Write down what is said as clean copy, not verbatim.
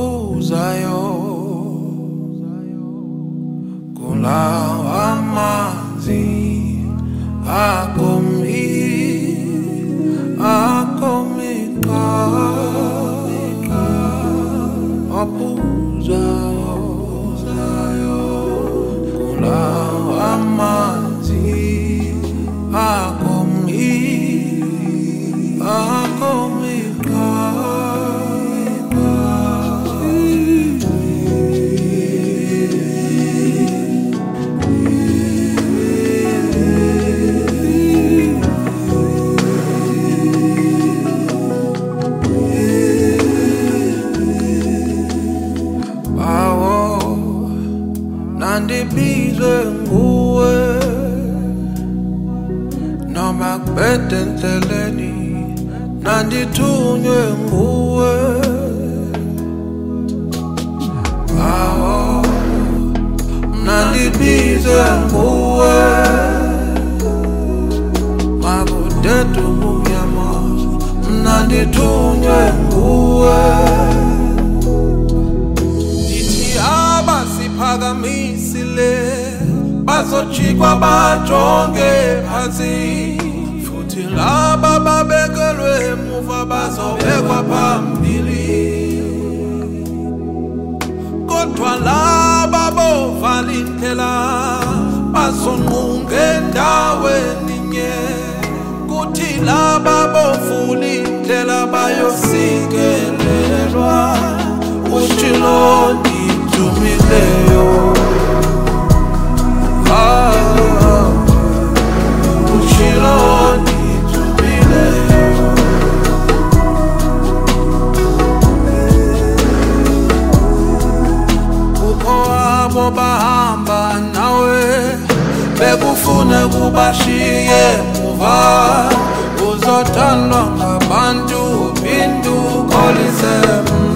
ophuzayo kulawa amanzi akomika ophuzayo kulawa amanzi akomika. Nandibize nguwe noma kubhede endleleni, nandithunywe nguwe. Awo nandibize nguwe makudede ubumnyama, nandithunywe nguwe. Phakamisile bazojikwa bajonge phansi, futhi laba babekelwe emuva bazobekwa phambili. Kodwa laba bovala indlela bazonqunga endaweni nye, kuthi laba bovula indlela bayosikelelwa. Uchiloni Dumileyo, Uchiloni Dumileyo. Ukho abo bahamba nawe bekufune kubashiye muva, uzothandwa ngabantu uphinde ukholise.